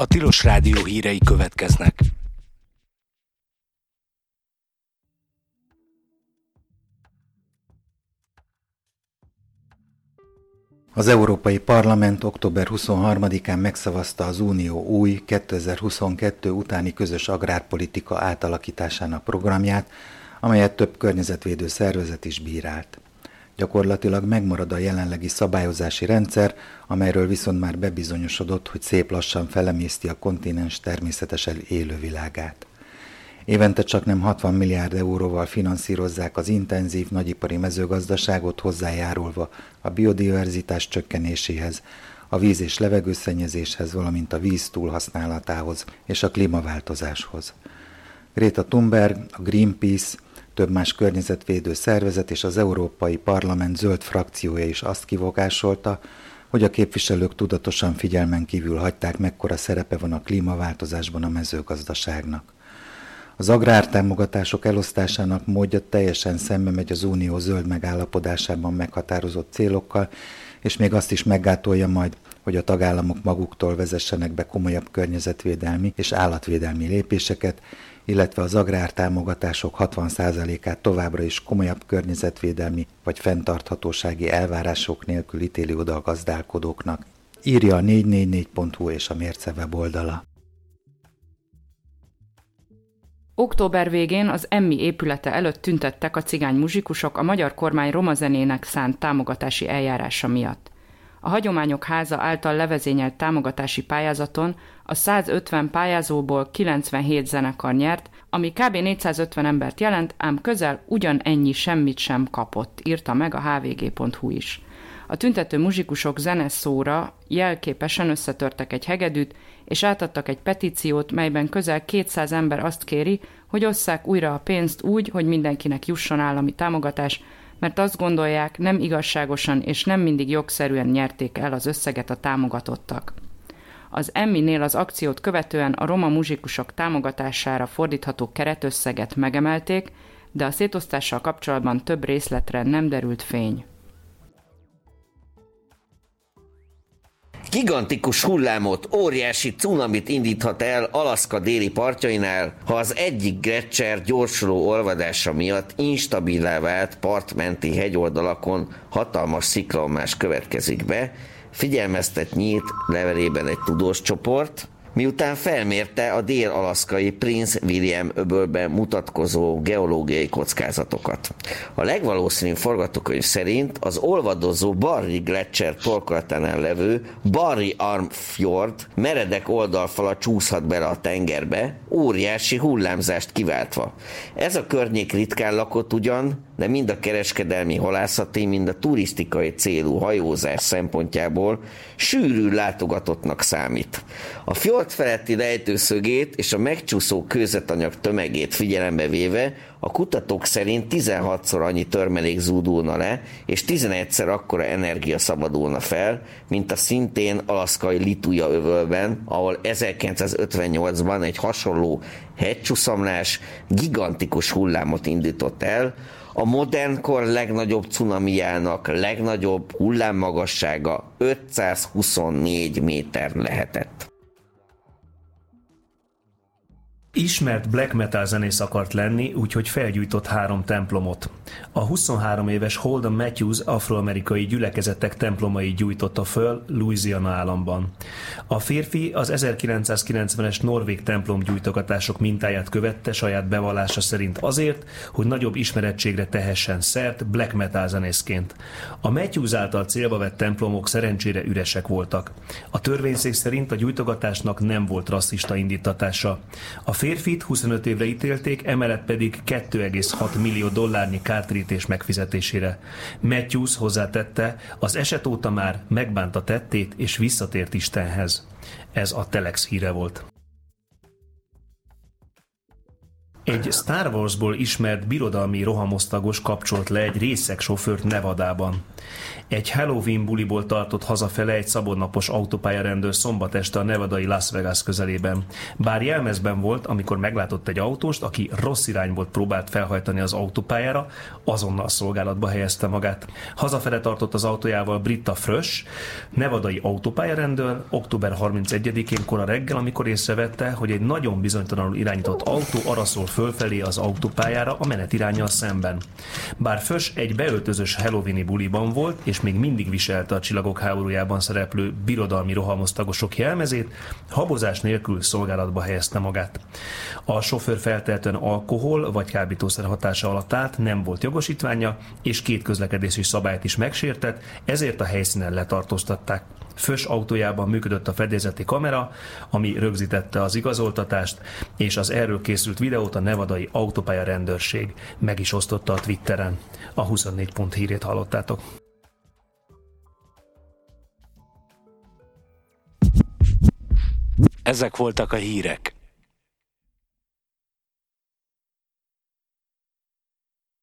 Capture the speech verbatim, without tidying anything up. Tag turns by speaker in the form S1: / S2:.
S1: A Tilos Rádió hírei következnek.
S2: Az Európai Parlament október huszonharmadikán megszavazta az Unió új kétezer-huszonkettő utáni közös agrárpolitika átalakításának programját, amelyet több környezetvédő szervezet is bírált. Gyakorlatilag megmarad a jelenlegi szabályozási rendszer, amelyről viszont már bebizonyosodott, hogy szép lassan felemészti a kontinens természetesen élővilágát. Évente csaknem hatvan milliárd euróval finanszírozzák az intenzív nagyipari mezőgazdaságot, hozzájárulva a biodiverzitás csökkenéséhez, a víz- és levegőszennyezéshez, valamint a víz túlhasználatához és a klímaváltozáshoz. Greta Thunberg, a Greenpeace, több más környezetvédő szervezet és az Európai Parlament zöld frakciója is azt kivogásolta, hogy a képviselők tudatosan figyelmen kívül hagyták, mekkora szerepe van a klímaváltozásban a mezőgazdaságnak. Az agrártámogatások elosztásának módja teljesen szembe megy az Unió zöld megállapodásában meghatározott célokkal, és még azt is meggátolja majd, hogy a tagállamok maguktól vezessenek be komolyabb környezetvédelmi és állatvédelmi lépéseket, illetve az agrártámogatások hatvan százalékát továbbra is komolyabb környezetvédelmi vagy fenntarthatósági elvárások nélkül ítéli oda a gazdálkodóknak, írja a négy négy négy pont hu és a Mérce weboldala.
S3: Október végén az Emmi épülete előtt tüntettek a cigány muzsikusok a magyar kormány roma zenének szánt támogatási eljárása miatt. A Hagyományok Háza által levezényelt támogatási pályázaton a százötven pályázóból kilencvenhét zenekar nyert, ami kb. négyszázötven embert jelent, ám közel ugyanennyi semmit sem kapott, írta meg a há vé gé pont hu is. A tüntető muzsikusok zeneszóra jelképesen összetörtek egy hegedűt, és átadtak egy petíciót, melyben közel kétszáz ember azt kéri, hogy osszák újra a pénzt úgy, hogy mindenkinek jusson állami támogatás, mert azt gondolják, nem igazságosan és nem mindig jogszerűen nyerték el az összeget a támogatottak. Az Emminél az akciót követően a roma muzsikusok támogatására fordítható keretösszeget megemelték, de a szétosztással kapcsolatban több részletre nem derült fény.
S4: Gigantikus hullámot, óriási cunamit indíthat el Alaszka déli partjainál, ha az egyik gleccser gyorsuló olvadása miatt instabilá vált partmenti hegyoldalakon hatalmas sziklonmás következik be, figyelmeztet nyílt levelében egy tudós csoport, miután felmérte a dél-alaszkai Prince William öbölben mutatkozó geológiai kockázatokat. A legvalószínűbb forgatókönyv szerint az olvadozó Barry Gletscher torkolatánál levő Barry Arm Fjord meredek oldalfala csúszhat bele a tengerbe, óriási hullámzást kiváltva. Ez a környék ritkán lakott ugyan, de mind a kereskedelmi halászati, mind a turisztikai célú hajózás szempontjából sűrű látogatottnak számít. A fjord feletti lejtőszögét és a megcsúszó kőzetanyag tömegét figyelembe véve a kutatók szerint tizenhatszor annyi törmelék zúdulna le, és tizenegyszer akkora energia szabadulna fel, mint a szintén alaszkai Lituja öbölben, ahol ezerkilencszázötvennyolcban egy hasonló hegycsúszamlás gigantikus hullámot indított el, a modern kor legnagyobb cunamijának legnagyobb hullámmagassága ötszázhuszonnégy méter lehetett.
S5: Ismert black metal zenész akart lenni, úgyhogy felgyújtott három templomot. A huszonhárom éves Holden Matthews afroamerikai gyülekezetek templomait gyújtotta föl Louisiana államban. A férfi az ezerkilencszázkilencvenes norvég templomgyújtogatások mintáját követte saját bevallása szerint azért, hogy nagyobb ismerettségre tehessen szert black metal zenészként. A Matthews által célba vett templomok szerencsére üresek voltak. A törvényszék szerint a gyújtogatásnak nem volt rasszista indítatása. A férfit huszonöt évre ítélték, emellett pedig két egész hat millió dollárnyi kártérítés megfizetésére. Matthews hozzátette, az eset óta már megbánta tettét és visszatért Istenhez. Ez a Telex híre volt. Egy Star Warsból ismert birodalmi rohamosztagos kapcsolt le egy részeg sofőrt Nevadában. Egy Halloween buliból tartott hazafele egy szabadnapos autópályarendőr szombat este a nevadai Las Vegas közelében. Bár jelmezben volt, amikor meglátott egy autóst, aki rossz irányból próbált felhajtani az autópályára, azonnal szolgálatba helyezte magát. Hazafele tartott az autójával Britta Frösch, nevadai autópályarendőr, október harmincegyedikén kora reggel, amikor észrevette, hogy egy nagyon bizonytalanul irányított autó araszol fölfelé az autópályára a menetiránnyal szemben. Bár Frösch egy beöltözős halloweeni buliban volt, és még mindig viselte a Csillagok háborújában szereplő birodalmi rohamosztagosok jelmezét, habozás nélkül szolgálatba helyezte magát. A sofőr feltehetően alkohol vagy kábítószer hatása alatt állt, nem volt jogosítványa, és két közlekedési szabályt is megsértett, ezért a helyszínen letartóztatták. Frösch autójában működött a fedélzeti kamera, ami rögzítette az igazoltatást, és az erről készült videót a nevadai autópálya rendőrség meg is osztotta a Twitteren. A huszonnégy pont hírét hallottátok.
S1: Ezek voltak a hírek.